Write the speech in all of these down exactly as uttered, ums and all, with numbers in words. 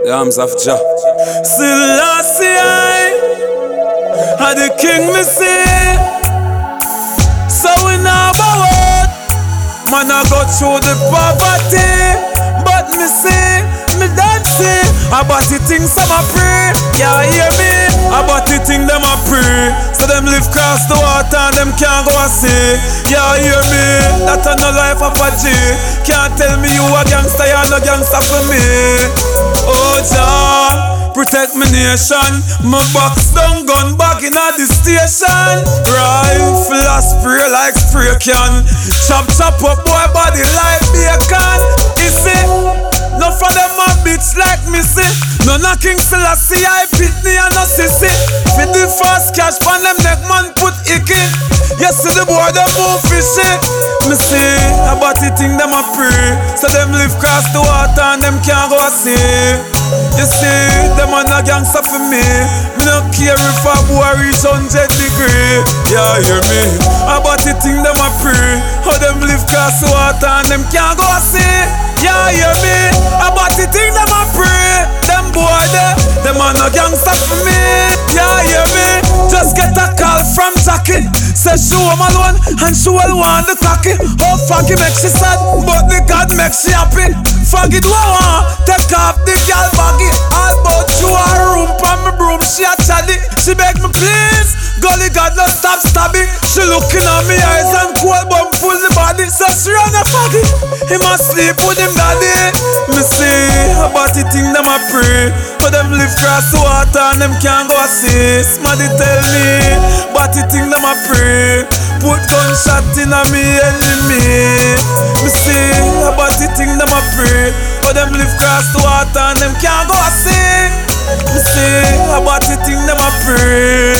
The arms of Jah. Selassie I, I the king me see. So we now what? Man I go through the poverty, but me see, me don't see. About the things I'm a pray, yeah hear me. About the things them a pray, so them live cross the water and them can't go and see. Yeah hear me, that a no life of a G. Can't tell me you a gangster, you no gangster for me. Oh Jah, protect me nation. My box down gun back in at the station. Rifle a spray like spray can. Chop chop up boy body like bacon. You see, no for them a bitch like me see. None a King Selassie I pit me and no sissy. Fit the fast cash pan them neck man put icky. You see the boy them move fishy. Me see about the thing them a pray, so them live cross the water and them can't go and see. You see, them a no gangster for me. Me no care if a boy reach hundred degree. Yeah, hear me. About the thing them a pray, how them live cross the water and them can't go and see. Yeah, hear me. About the thing them a pray, them boy there, them a no gangster for me. Yeah, hear me. Just get a call from Jackie. Say she home alone and she will want the cocky. Oh, Foggy make she sad, but the God make she happy. Foggy do I want take off the girl baggy. All about you a room from me broom, she a chatty. She beg me please, golly God no stop stabbing. She looking at me eyes and cold bum full the body. So she run a Foggy, he must sleep with him daddy. Me see about the thing them a pray, but them live cross the water and them can't go see. Smaddy tell me, but the thing them a pray, put gunshot in a me enemy. Me see about the thing them a pray, but them live cross the water and them can't go see. Me see about the thing them a pray,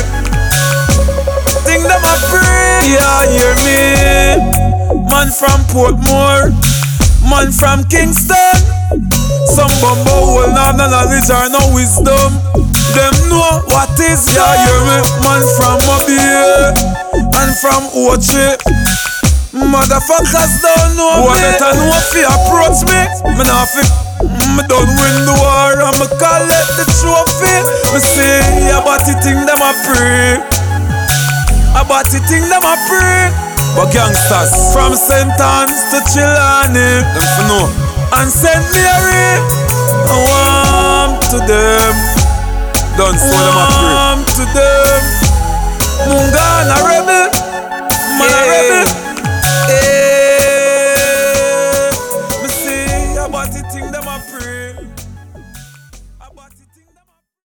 thing them a pray. Yeah, hear me. Man from Portmore, man from Kingston. Some bumbo will not have no knowledge or no wisdom. Them know what is, yeah, hear me. Man from Mobile and from Ochi. Motherfuckers don't know me. One better know if you approach me. Me not fi, me don't win the war and me collect the trophy. Me say about the thing them a pray, about the thing them a pray. But gangsters from Saint Anne's to Chilani, them fi know. And Saint Mary, I want to them. Don't say them a pray. I want to them. Mungana rebel.